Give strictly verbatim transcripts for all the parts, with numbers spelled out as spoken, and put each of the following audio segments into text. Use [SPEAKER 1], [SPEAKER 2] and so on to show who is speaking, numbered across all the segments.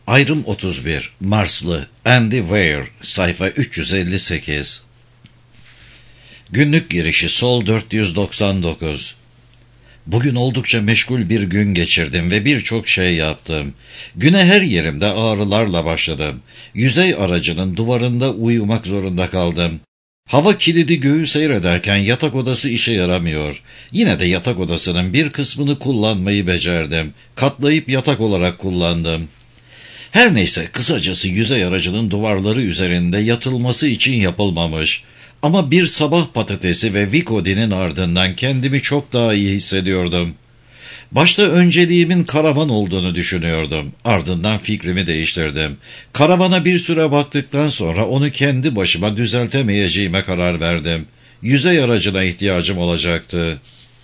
[SPEAKER 1] Ayrım otuz bir, Marslı, Andy Weir, sayfa üç yüz elli sekiz. Günlük girişi Sol dört yüz doksan dokuz. Bugün oldukça meşgul bir gün geçirdim ve birçok şey yaptım. Güne her yerimde ağrılarla başladım. Yüzey aracının duvarında uyumak zorunda kaldım. Hava kilidi göğü seyrederken yatak odası işe yaramıyor. Yine de yatak odasının bir kısmını kullanmayı becerdim. Katlayıp yatak olarak kullandım. Her neyse, kısacası yüzey aracının duvarları üzerinde yatılması için yapılmamış. Ama bir sabah patatesi ve Vicodin'in ardından kendimi çok daha iyi hissediyordum. Başta önceliğimin karavan olduğunu düşünüyordum. Ardından fikrimi değiştirdim. Karavana bir süre baktıktan sonra onu kendi başıma düzeltemeyeceğime karar verdim. Yüzey aracına ihtiyacım olacaktı.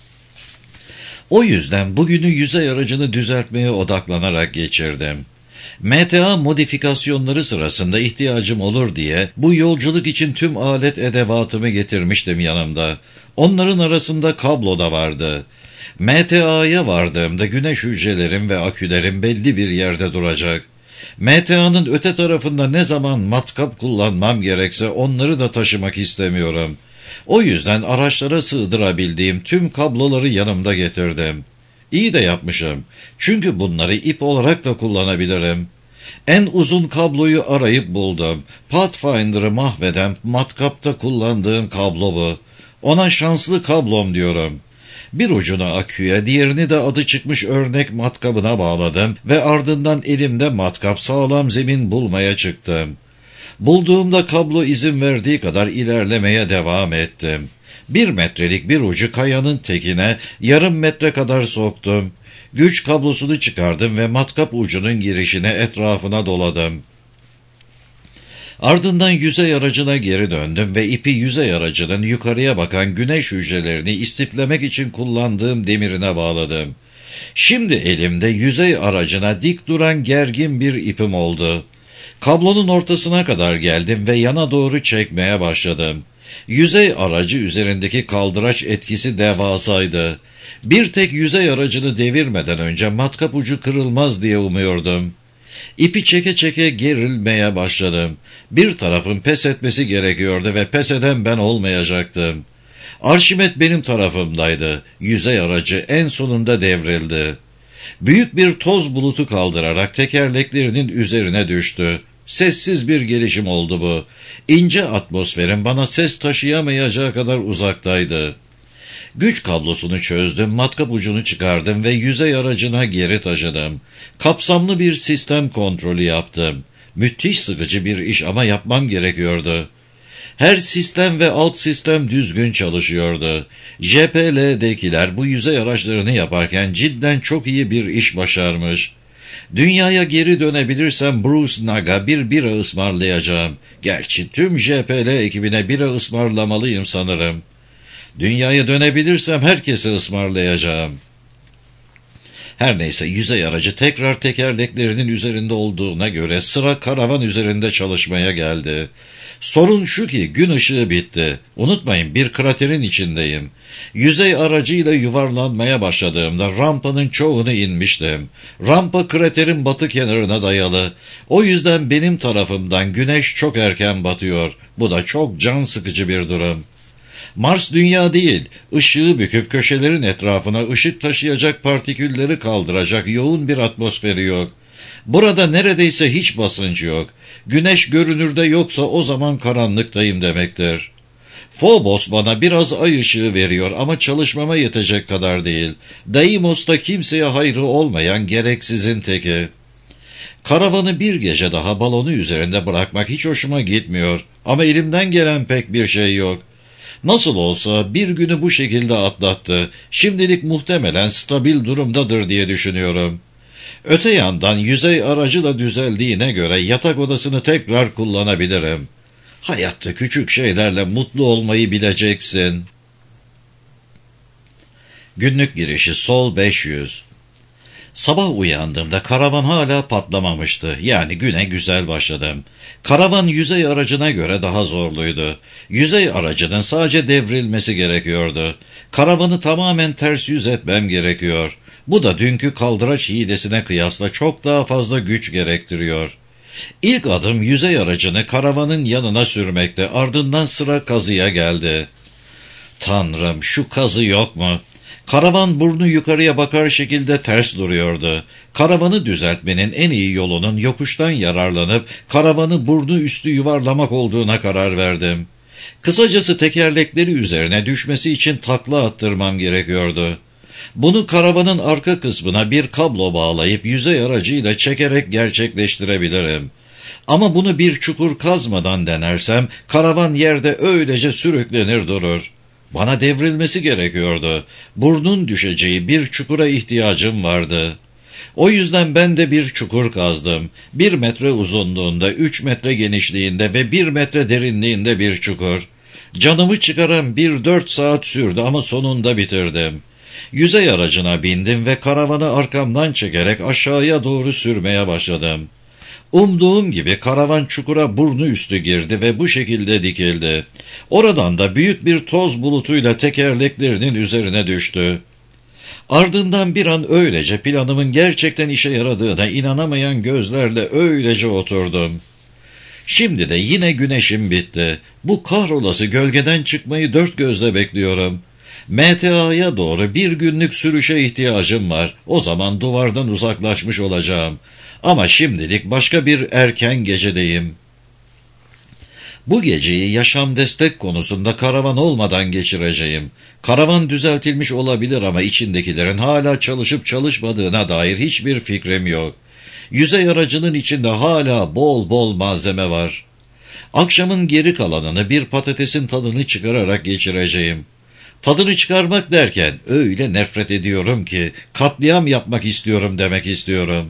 [SPEAKER 1] O yüzden bugünü yüzey aracını düzeltmeye odaklanarak geçirdim. M T A modifikasyonları sırasında ihtiyacım olur diye bu yolculuk için tüm alet edevatımı getirmiştim yanımda. Onların arasında kablo da vardı. M T A'ya vardığımda güneş hücrelerim ve akülerim belli bir yerde duracak. M T A'nın öte tarafında ne zaman matkap kullanmam gerekse onları da taşımak istemiyorum. O yüzden araçlara sığdırabildiğim tüm kabloları yanımda getirdim. İyi de yapmışım. Çünkü bunları ip olarak da kullanabilirim. En uzun kabloyu arayıp buldum. Pathfinder'ı mahveden matkapta kullandığım kablo bu. Ona şanslı kablom diyorum. Bir ucunu aküye, diğerini de adı çıkmış örnek matkabına bağladım ve ardından elimde matkap sağlam zemin bulmaya çıktım. Bulduğumda kablo izin verdiği kadar ilerlemeye devam ettim. Bir metrelik bir ucu kayanın tekine yarım metre kadar soktum. Güç kablosunu çıkardım ve matkap ucunun girişine etrafına doladım. Ardından yüzey aracına geri döndüm ve ipi yüzey aracının yukarıya bakan güneş hücrelerini istiflemek için kullandığım demirine bağladım. Şimdi elimde yüzey aracına dik duran gergin bir ipim oldu. Kablonun ortasına kadar geldim ve yana doğru çekmeye başladım. Yüzey aracı üzerindeki kaldıraç etkisi devasaydı. Bir tek yüzey aracını devirmeden önce matkap ucu kırılmaz diye umuyordum. İpi çeke çeke gerilmeye başladım. Bir tarafın pes etmesi gerekiyordu ve pes eden ben olmayacaktım. Arşimet benim tarafımdaydı. Yüzey aracı en sonunda devrildi. Büyük bir toz bulutu kaldırarak tekerleklerinin üzerine düştü. Sessiz bir gelişim oldu bu. İnce atmosferin bana ses taşıyamayacağı kadar uzaktaydı. Güç kablosunu çözdüm, matkap ucunu çıkardım ve yüzey aracına geri taşıdım. Kapsamlı bir sistem kontrolü yaptım. Müthiş sıkıcı bir iş ama yapmam gerekiyordu. Her sistem ve alt sistem düzgün çalışıyordu. J P L'dekiler bu yüzey araçlarını yaparken cidden çok iyi bir iş başarmış. Dünyaya geri dönebilirsem Bruce Nag'a bir bira ısmarlayacağım. Gerçi tüm J P L ekibine bira ısmarlamalıyım sanırım. Dünyaya dönebilirsem herkese ısmarlayacağım. Her neyse, yüzey aracı tekrar tekerleklerinin üzerinde olduğuna göre sıra karavan üzerinde çalışmaya geldi. Sorun şu ki gün ışığı bitti. Unutmayın, bir kraterin içindeyim. Yüzey aracıyla yuvarlanmaya başladığımda rampanın çoğunu inmiştim. Rampa kraterin batı kenarına dayalı. O yüzden benim tarafımdan güneş çok erken batıyor. Bu da çok can sıkıcı bir durum. Mars dünya değil, ışığı büküp köşelerin etrafına ışık taşıyacak partikülleri kaldıracak yoğun bir atmosferi yok. Burada neredeyse hiç basınç yok. Güneş görünürde yoksa o zaman karanlıktayım demektir. Phobos bana biraz ay ışığı veriyor ama çalışmama yetecek kadar değil. Deimos'ta kimseye hayrı olmayan gereksizin teki. Karavanı bir gece daha balonu üzerinde bırakmak hiç hoşuma gitmiyor ama elimden gelen pek bir şey yok. Nasıl olsa bir günü bu şekilde atlattı. Şimdilik muhtemelen stabil durumdadır diye düşünüyorum. Öte yandan yüzey aracı da düzeldiğine göre yatak odasını tekrar kullanabilirim. Hayatta küçük şeylerle mutlu olmayı bileceksin. Günlük girişi Sol beş yüz. Sabah uyandığımda karavan hala patlamamıştı. Yani güne güzel başladım. Karavan yüzey aracına göre daha zorluydu. Yüzey aracının sadece devrilmesi gerekiyordu. Karavanı tamamen ters yüz etmem gerekiyor. Bu da dünkü kaldıraç hilesine kıyasla çok daha fazla güç gerektiriyor. İlk adım yüzey aracını karavanın yanına sürmekte, ardından sıra kazıya geldi. Tanrım, şu kazı yok mu? Karavan burnu yukarıya bakar şekilde ters duruyordu. Karavanı düzeltmenin en iyi yolunun yokuştan yararlanıp karavanı burnu üstü yuvarlamak olduğuna karar verdim. Kısacası tekerlekleri üzerine düşmesi için takla attırmam gerekiyordu. Bunu karavanın arka kısmına bir kablo bağlayıp yüzey aracıyla çekerek gerçekleştirebilirim. Ama bunu bir çukur kazmadan denersem karavan yerde öylece sürüklenir durur. Bana devrilmesi gerekiyordu. Burnun düşeceği bir çukura ihtiyacım vardı. O yüzden ben de bir çukur kazdım. Bir metre uzunluğunda, üç metre genişliğinde ve bir metre derinliğinde bir çukur. Canımı çıkaran bir dört saat sürdü ama sonunda bitirdim. Yüzey aracına bindim ve karavanı arkamdan çekerek aşağıya doğru sürmeye başladım. Umduğum gibi karavan çukura burnu üstü girdi ve bu şekilde dikildi. Oradan da büyük bir toz bulutuyla tekerleklerinin üzerine düştü. Ardından bir an öylece planımın gerçekten işe yaradığına inanamayan gözlerle öylece oturdum. Şimdi de yine güneşim bitti. Bu kahrolası gölgeden çıkmayı dört gözle bekliyorum. M T A'ya doğru bir günlük sürüşe ihtiyacım var. O zaman duvardan uzaklaşmış olacağım. Ama şimdilik başka bir erken gecedeyim. Bu geceyi yaşam destek konusunda karavan olmadan geçireceğim. Karavan düzeltilmiş olabilir ama içindekilerin hala çalışıp çalışmadığına dair hiçbir fikrim yok. Yüzey aracının içinde hala bol bol malzeme var. Akşamın geri kalanını bir patatesin tadını çıkararak geçireceğim. Tadını çıkarmak derken öyle nefret ediyorum ki katliam yapmak istiyorum demek istiyorum.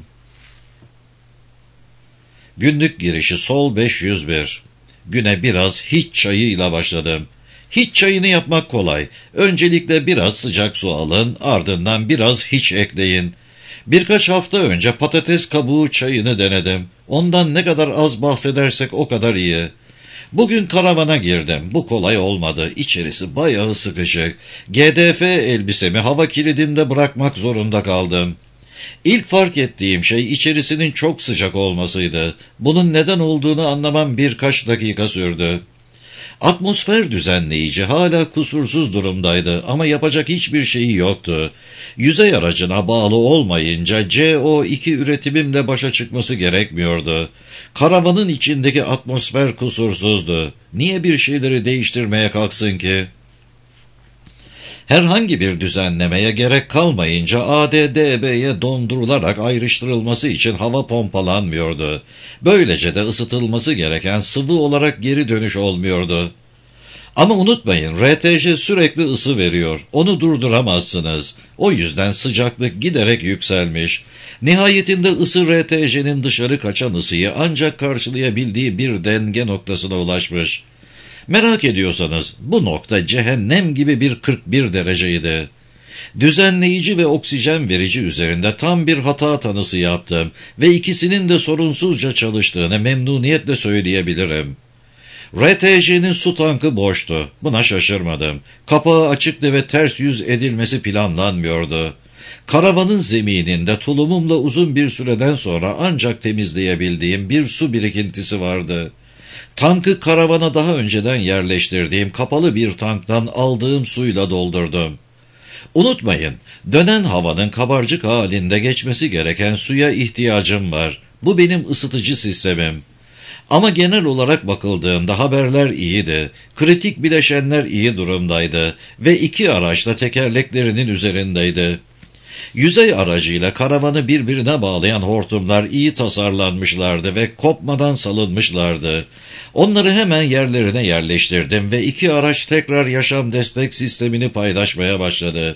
[SPEAKER 1] Günlük girişi sol beş yüz bir. Güne biraz hiç çayıyla başladım. Hiç çayını yapmak kolay. Öncelikle biraz sıcak su alın, ardından biraz hiç ekleyin. Birkaç hafta önce patates kabuğu çayını denedim. Ondan ne kadar az bahsedersek o kadar iyi. Bugün karavana girdim. Bu kolay olmadı. İçerisi bayağı sıkışık. G D F elbisemi hava kilidinde bırakmak zorunda kaldım. İlk fark ettiğim şey içerisinin çok sıcak olmasıydı. Bunun neden olduğunu anlamam birkaç dakika sürdü. Atmosfer düzenleyici hala kusursuz durumdaydı ama yapacak hiçbir şeyi yoktu. Yüzey aracına bağlı olmayınca C O iki üretimimle başa çıkması gerekmiyordu. Karavanın içindeki atmosfer kusursuzdu. Niye bir şeyleri değiştirmeye kalksın ki? Herhangi bir düzenlemeye gerek kalmayınca A D D B'ye dondurularak ayrıştırılması için hava pompalanmıyordu. Böylece de ısıtılması gereken sıvı olarak geri dönüş olmuyordu. Ama unutmayın, R T J sürekli ısı veriyor. Onu durduramazsınız. O yüzden sıcaklık giderek yükselmiş. Nihayetinde ısı R T J'nin dışarı kaçan ısıyı ancak karşılayabildiği bir denge noktasına ulaşmış. Merak ediyorsanız bu nokta cehennem gibi bir kırk bir dereceydi. Düzenleyici ve oksijen verici üzerinde tam bir hata tanısı yaptım ve ikisinin de sorunsuzca çalıştığını memnuniyetle söyleyebilirim. R T J'nin su tankı boştu. Buna şaşırmadım. Kapağı açıktı ve ters yüz edilmesi planlanmıyordu. Karavanın zemininde tulumumla uzun bir süreden sonra ancak temizleyebildiğim bir su birikintisi vardı. Tankı karavana daha önceden yerleştirdiğim kapalı bir tanktan aldığım suyla doldurdum. Unutmayın, dönen havanın kabarcık halinde geçmesi gereken suya ihtiyacım var. Bu benim ısıtıcı sistemim. Ama genel olarak bakıldığında haberler iyiydi. Kritik bileşenler iyi durumdaydı ve iki araç da tekerleklerinin üzerindeydi. Yüzey aracıyla karavanı birbirine bağlayan hortumlar iyi tasarlanmışlardı ve kopmadan salınmışlardı. Onları hemen yerlerine yerleştirdim ve iki araç tekrar yaşam destek sistemini paylaşmaya başladı.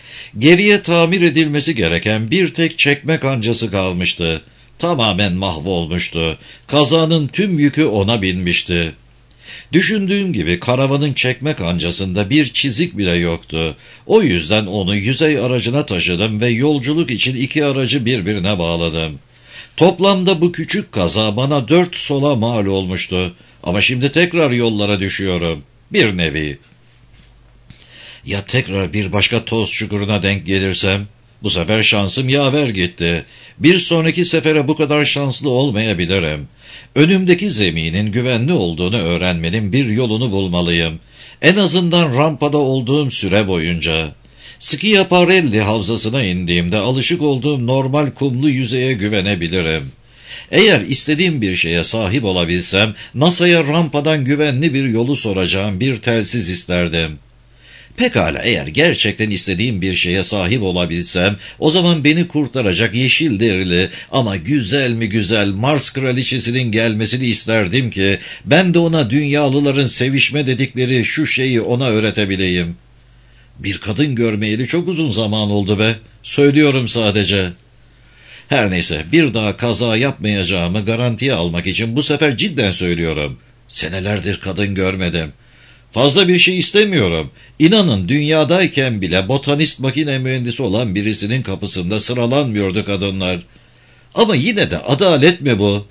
[SPEAKER 1] Geriye tamir edilmesi gereken bir tek çekme kancası kalmıştı. Tamamen mahvolmuştu. Kazanın tüm yükü ona binmişti. Düşündüğüm gibi karavanın çekme kancasında bir çizik bile yoktu. O yüzden onu yüzey aracına taşıdım ve yolculuk için iki aracı birbirine bağladım. Toplamda bu küçük kaza bana dört sola mal olmuştu. Ama şimdi tekrar yollara düşüyorum. Bir nevi. Ya tekrar bir başka toz çukuruna denk gelirsem? Bu sefer şansım yaver gitti. Bir sonraki sefere bu kadar şanslı olmayabilirim. Önümdeki zeminin güvenli olduğunu öğrenmenin bir yolunu bulmalıyım. En azından rampada olduğum süre boyunca. Schiaparelli havzasına indiğimde alışık olduğum normal kumlu yüzeye güvenebilirim. Eğer istediğim bir şeye sahip olabilsem, NASA'ya rampadan güvenli bir yolu soracağım bir telsiz isterdim. Pekala, eğer gerçekten istediğim bir şeye sahip olabilsem, o zaman beni kurtaracak yeşil derili ama güzel mi güzel Mars kraliçesinin gelmesini isterdim ki, ben de ona dünyalıların sevişme dedikleri şu şeyi ona öğretebileyim. Bir kadın görmeyeli çok uzun zaman oldu be, söylüyorum sadece. Her neyse, bir daha kaza yapmayacağımı garantiye almak için bu sefer cidden söylüyorum. Senelerdir kadın görmedim. Fazla bir şey istemiyorum. İnanın dünyadayken bile botanist makine mühendisi olan birisinin kapısında sıralanmıyordu kadınlar. Ama yine de adalet mi bu?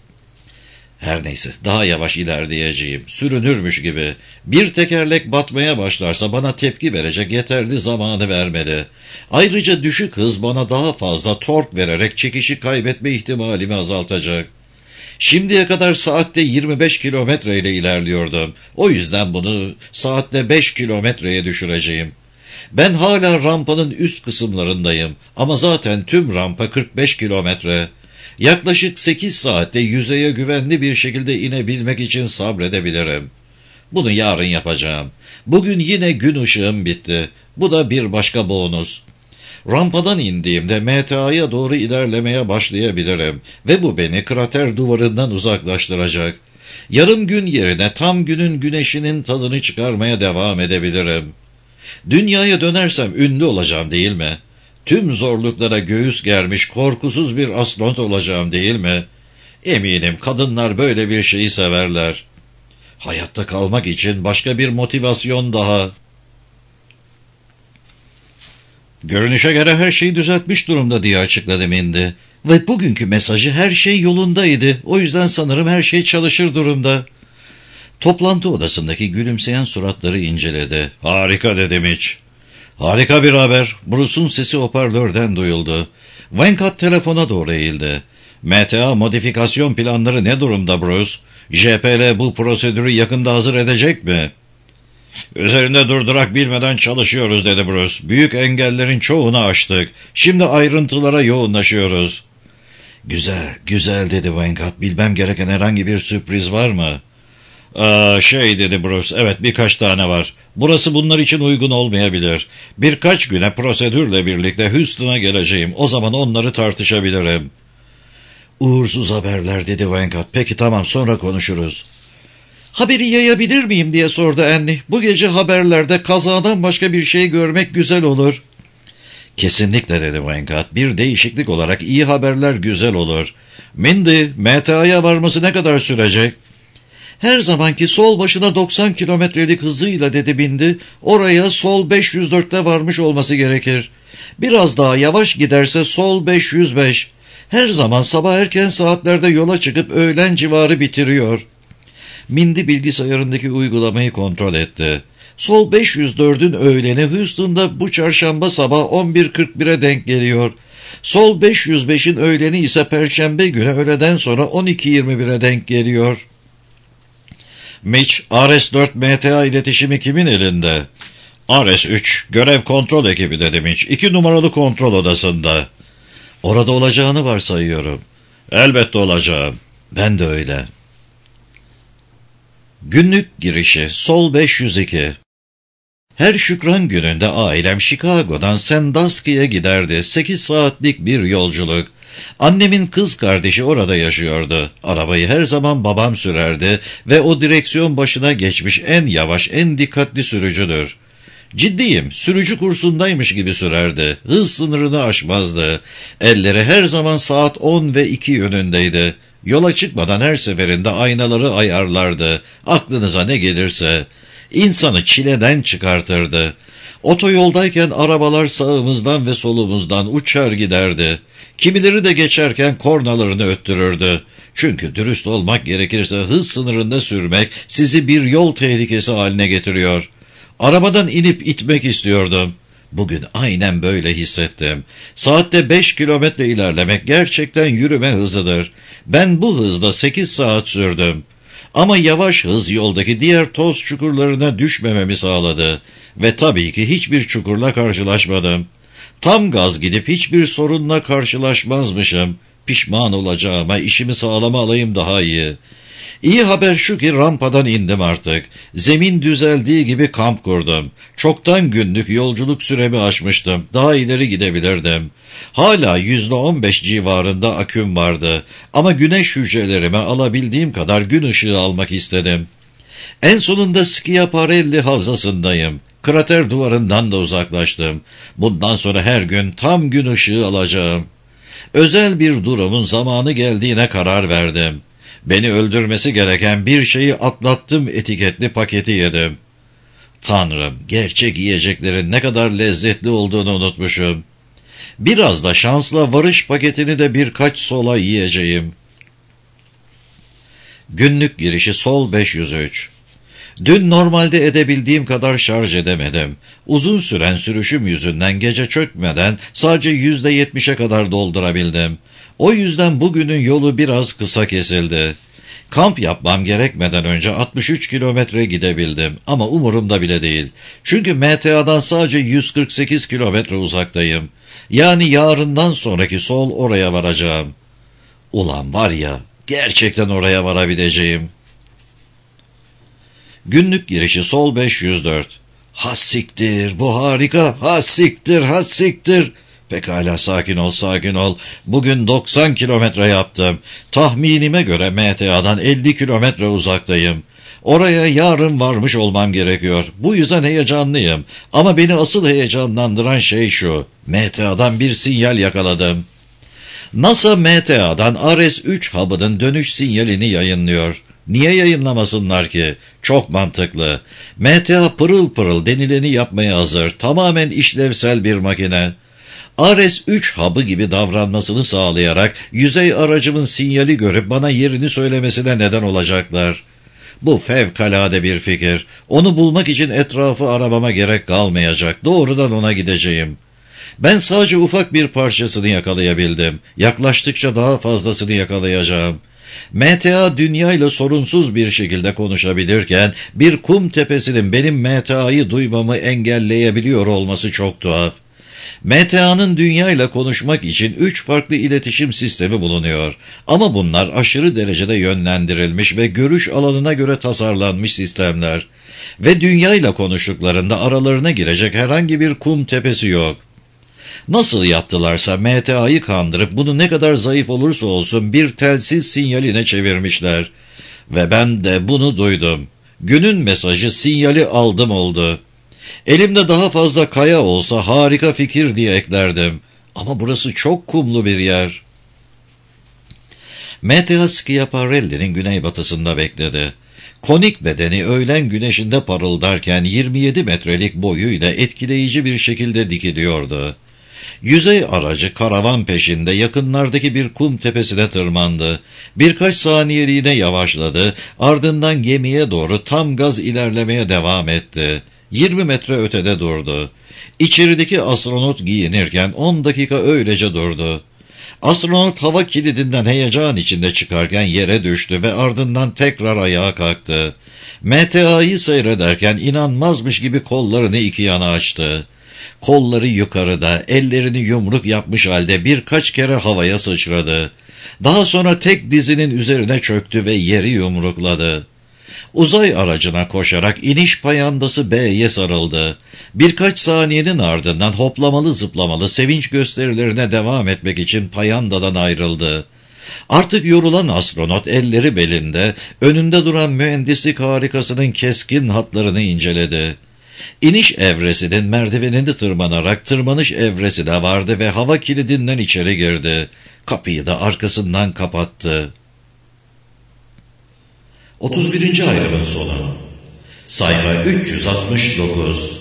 [SPEAKER 1] Her neyse, daha yavaş ilerleyeceğim. Sürünürmüş gibi. Bir tekerlek batmaya başlarsa bana tepki verecek yeterli zamanı vermeli. Ayrıca düşük hız bana daha fazla tork vererek çekişi kaybetme ihtimalimi azaltacak. Şimdiye kadar saatte yirmi beş kilometre ile ilerliyordum. O yüzden bunu saatte beş kilometreye düşüreceğim. Ben hala rampanın üst kısımlarındayım ama zaten tüm rampa kırk beş kilometre. Yaklaşık sekiz saatte yüzeye güvenli bir şekilde inebilmek için sabredebilirim. Bunu yarın yapacağım. Bugün yine gün ışığım bitti. Bu da bir başka bonus. Rampadan indiğimde M T A'ya doğru ilerlemeye başlayabilirim ve bu beni krater duvarından uzaklaştıracak. Yarım gün yerine tam günün güneşinin tadını çıkarmaya devam edebilirim. Dünyaya dönersem ünlü olacağım değil mi? Tüm zorluklara göğüs germiş korkusuz bir astronot olacağım değil mi? Eminim kadınlar böyle bir şeyi severler. Hayatta kalmak için başka bir motivasyon daha. Görünüşe göre her şeyi düzeltmiş durumda diye açıkladı Mindy. Ve bugünkü mesajı her şey yolundaydı. O yüzden sanırım her şey çalışır durumda. Toplantı odasındaki gülümseyen suratları inceledi. Harika dedi Mitch. Harika bir haber. Bruce'un sesi hoparlörden duyuldu. Venkat telefona doğru eğildi. M T A modifikasyon planları ne durumda Bruce? J P L bu prosedürü yakında hazır edecek mi? Üzerinde durdurak bilmeden çalışıyoruz dedi Bruce. Büyük engellerin çoğunu aştık. Şimdi ayrıntılara yoğunlaşıyoruz. Güzel, güzel dedi Venkat. Bilmem gereken herhangi bir sürpriz var mı? Aa, şey dedi Bruce. Evet, birkaç tane var. Burası bunlar için uygun olmayabilir. Birkaç güne prosedürle birlikte Houston'a geleceğim. O zaman onları tartışabilirim. Uğursuz haberler dedi Venkat. Peki tamam, sonra konuşuruz. Haberi yayabilir miyim diye sordu Annie. Bu gece haberlerde kazadan başka bir şey görmek güzel olur. Kesinlikle dedi Venkat. Bir değişiklik olarak iyi haberler güzel olur. Mindy, M T A'ya varması ne kadar sürecek? Her zamanki sol başına doksan kilometrelik hızıyla dedi Mindy. Oraya sol beş yüz dörtte varmış olması gerekir. Biraz daha yavaş giderse sol beş yüz beş. Her zaman sabah erken saatlerde yola çıkıp öğlen civarı bitiriyor. Mindy bilgisayarındaki uygulamayı kontrol etti. Sol beş yüz dördün öğleni Houston'da bu çarşamba sabah on bir kırk bire denk geliyor. Sol beş yüz beşin öğleni ise perşembe günü öğleden sonra on iki yirmi bire denk geliyor. Mitch, R S dört M T A iletişimi kimin elinde? R S üç, görev kontrol ekibi dedi Mitch. İki numaralı kontrol odasında. Orada olacağını varsayıyorum. Elbette olacağım. Ben de öyle. Günlük girişi Sol beş yüz iki. Her şükran gününde ailem Chicago'dan Sandusky'ye giderdi. Sekiz saatlik bir yolculuk. Annemin kız kardeşi orada yaşıyordu. Arabayı her zaman babam sürerdi ve o direksiyon başına geçmiş en yavaş, en dikkatli sürücüdür. Ciddiyim, sürücü kursundaymış gibi sürerdi. Hız sınırını aşmazdı. Elleri her zaman saat on ve iki yönündeydi. Yola çıkmadan her seferinde aynaları ayarlardı. Aklınıza ne gelirse. İnsanı çileden çıkartırdı. Otoyoldayken arabalar sağımızdan ve solumuzdan uçar giderdi. Kimileri de geçerken kornalarını öttürürdü. Çünkü dürüst olmak gerekirse hız sınırında sürmek sizi bir yol tehlikesi haline getiriyor. Arabadan inip itmek istiyordum. Bugün aynen böyle hissettim. Saatte beş kilometre ilerlemek gerçekten yürüme hızıdır. Ben bu hızda sekiz saat sürdüm. Ama yavaş hız yoldaki diğer toz çukurlarına düşmememi sağladı. Ve tabii ki hiçbir çukurla karşılaşmadım. Tam gaz gidip hiçbir sorunla karşılaşmazmışım. Pişman olacağıma işimi sağlama alayım daha iyi. İyi haber şu ki rampadan indim artık. Zemin düzeldiği gibi kamp kurdum. Çoktan günlük yolculuk süremi aşmıştım. Daha ileri gidebilirdim. Hala yüzde on beş civarında aküm vardı. Ama güneş hücrelerime alabildiğim kadar gün ışığı almak istedim. En sonunda Schiaparelli havzasındayım. Krater duvarından da uzaklaştım. Bundan sonra her gün tam gün ışığı alacağım. Özel bir durumun zamanı geldiğine karar verdim. Beni öldürmesi gereken bir şeyi atlattım etiketli paketi yedim. Tanrım, gerçek yiyeceklerin ne kadar lezzetli olduğunu unutmuşum. Biraz da şansla varış paketini de birkaç sola yiyeceğim. Günlük girişi Sol beş yüz üç. Dün normalde edebildiğim kadar şarj edemedim. Uzun süren sürüşüm yüzünden gece çökmeden sadece yüzde yetmişe kadar doldurabildim. O yüzden bugünün yolu biraz kısa kesildi. Kamp yapmam gerekmeden önce altmış üç kilometre gidebildim ama umurumda bile değil. Çünkü M T A'dan sadece yüz kırk sekiz kilometre uzaktayım. Yani yarından sonraki sol oraya varacağım. Ulan var ya, gerçekten oraya varabileceğim. Günlük girişi Sol beş yüz dört. Hassiktir, bu harika, hassiktir, hassiktir. Pekala, sakin ol, sakin ol. Bugün doksan kilometre yaptım. Tahminime göre M T A'dan elli kilometre uzaktayım. Oraya yarın varmış olmam gerekiyor. Bu yüzden heyecanlıyım. Ama beni asıl heyecanlandıran şey şu: M T A'dan bir sinyal yakaladım. NASA M T A'dan R S üç hub'ının dönüş sinyalini yayınlıyor. Niye yayınlamasınlar ki? Çok mantıklı. M T A pırıl pırıl denileni yapmaya hazır. Tamamen işlevsel bir makine. R S üç hub'ı gibi davranmasını sağlayarak yüzey aracımın sinyali görüp bana yerini söylemesine neden olacaklar. Bu fevkalade bir fikir. Onu bulmak için etrafı aramama gerek kalmayacak. Doğrudan ona gideceğim. Ben sadece ufak bir parçasını yakalayabildim. Yaklaştıkça daha fazlasını yakalayacağım. M T A dünyayla sorunsuz bir şekilde konuşabilirken bir kum tepesinin benim M T A'yı duymamı engelleyebiliyor olması çok tuhaf. M T A'nın dünyayla konuşmak için üç farklı iletişim sistemi bulunuyor. Ama bunlar aşırı derecede yönlendirilmiş ve görüş alanına göre tasarlanmış sistemler. Ve dünyayla konuştuklarında aralarına girecek herhangi bir kum tepesi yok. Nasıl yaptılarsa M T A'yı kandırıp bunu ne kadar zayıf olursa olsun bir telsiz sinyaline çevirmişler. Ve ben de bunu duydum. Günün mesajı sinyali aldım oldu. Elimde daha fazla kaya olsa harika fikir diye eklerdim. Ama burası çok kumlu bir yer. M T A Schiaparelli'nin güneybatısında bekledi. Konik bedeni öğlen güneşinde parıldarken yirmi yedi metrelik boyuyla etkileyici bir şekilde dikiliyordu. Yüzey aracı karavan peşinde yakınlardaki bir kum tepesine tırmandı. Birkaç saniyeliğine yavaşladı, ardından gemiye doğru tam gaz ilerlemeye devam etti. yirmi metre ötede durdu. İçerideki astronot giyinirken on dakika öylece durdu. Astronot hava kilidinden heyecan içinde çıkarken yere düştü ve ardından tekrar ayağa kalktı. M T A'yı seyrederken inanmazmış gibi kollarını iki yana açtı. Kolları yukarıda, ellerini yumruk yapmış halde birkaç kere havaya sıçradı. Daha sonra tek dizinin üzerine çöktü ve yeri yumrukladı. Uzay aracına koşarak iniş payandası B'ye sarıldı. Birkaç saniyenin ardından hoplamalı zıplamalı sevinç gösterilerine devam etmek için payandadan ayrıldı. Artık yorulan astronot elleri belinde, önünde duran mühendislik harikasının keskin hatlarını inceledi. İniş evresinin merdivenini tırmanarak tırmanış evresine vardı ve hava kilidinden içeri girdi. Kapıyı da arkasından kapattı. otuz birinci ayrımın sonu. Sayfa üç yüz altmış dokuz.